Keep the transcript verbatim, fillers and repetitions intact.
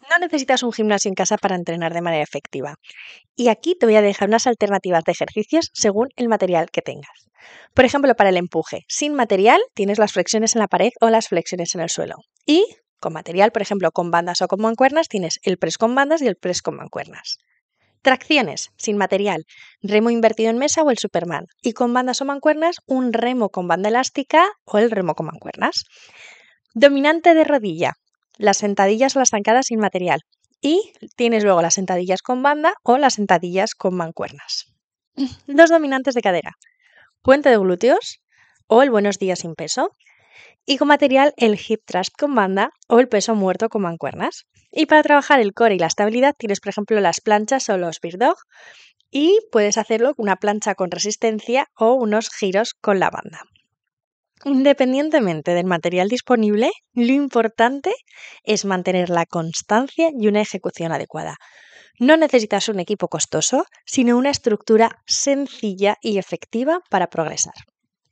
No necesitas un gimnasio en casa para entrenar de manera efectiva. Y aquí te voy a dejar unas alternativas de ejercicios según el material que tengas. Por ejemplo, para el empuje, sin material tienes las flexiones en la pared o las flexiones en el suelo. Y con material, por ejemplo, con bandas o con mancuernas, tienes el press con bandas y el press con mancuernas. Tracciones, sin material, remo invertido en mesa o el Superman. Y con bandas o mancuernas, un remo con banda elástica o el remo con mancuernas. Dominante de rodilla, las sentadillas o las zancadas sin material. Y tienes luego las sentadillas con banda o las sentadillas con mancuernas. Dos dominantes de cadera, puente de glúteos o el buenos días sin peso. Y con material el hip thrust con banda o el peso muerto con mancuernas. Y para trabajar el core y la estabilidad tienes, por ejemplo, las planchas o los bird dog. Y puedes hacerlo con una plancha con resistencia o unos giros con la banda. Independientemente del material disponible, lo importante es mantener la constancia y una ejecución adecuada. No necesitas un equipo costoso, sino una estructura sencilla y efectiva para progresar.